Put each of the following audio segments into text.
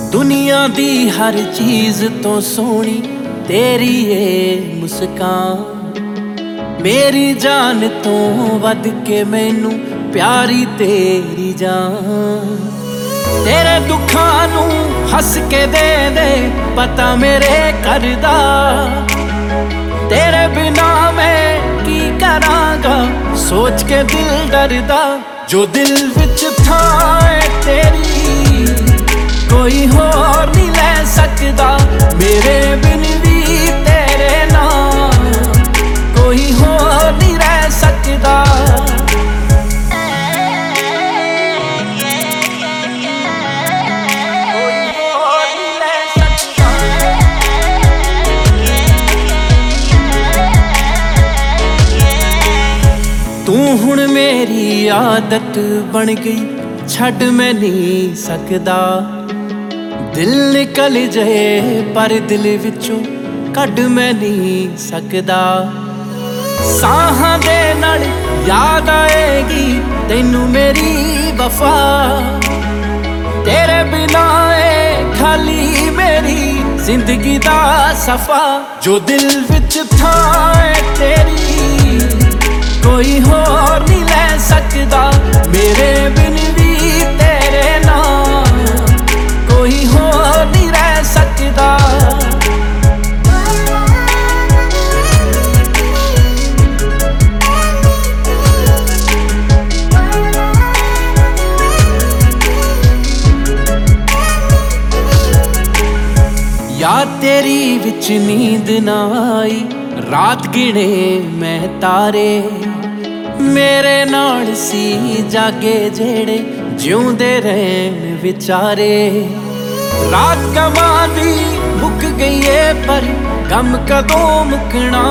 दुनिया दी हर चीज तो सोहनी तेरी ए मुस्कान, मेरी जान तो वध के मैनू प्यारी तेरी जान। तेरे दुखां नू हस के दे पता मेरे करदा, तेरे बिना मैं की करांगा सोच के दिल डरदा। जो दिल विच था तेरी कोई होर नहीं ले सकदा, मेरे बिन भी तेरे नाम कोई होर नहीं रह सकदा। तू हुण मेरी आदत बन गई, छड़ मैं नहीं सकदा। दिल निकल जाए पर दिल विचों कढ मैं नहीं सकदा। साहां दे नाल याद आएगी तैनू मेरी वफा, तेरे बिना ए खाली मेरी जिंदगी दा सफा। जो दिल विच था तेरी कोई होर नहीं ले सकदा, मेरे बिन भी तेरे नाम कोई होर नहीं रह सकदा। याद तेरी विच नींद ना आई, रात गिने मैं तारे मेरे नाल सी जागे जेड़े जिउंदे रहन विचारे। रात गवां दी मुक गई है पर गम कदों मुकना,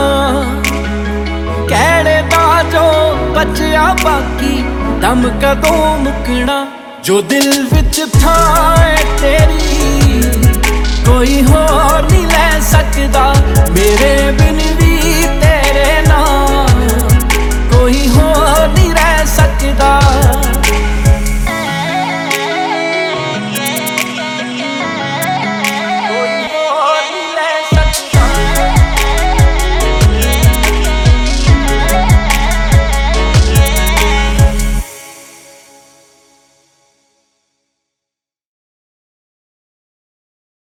कहड़े दा जो बचया बाकी दम कदों मुकना। जो दिल विच था तेरी कोई होर नहीं ले सकदा, मेरे बिन भी तेरे नाम कोई होर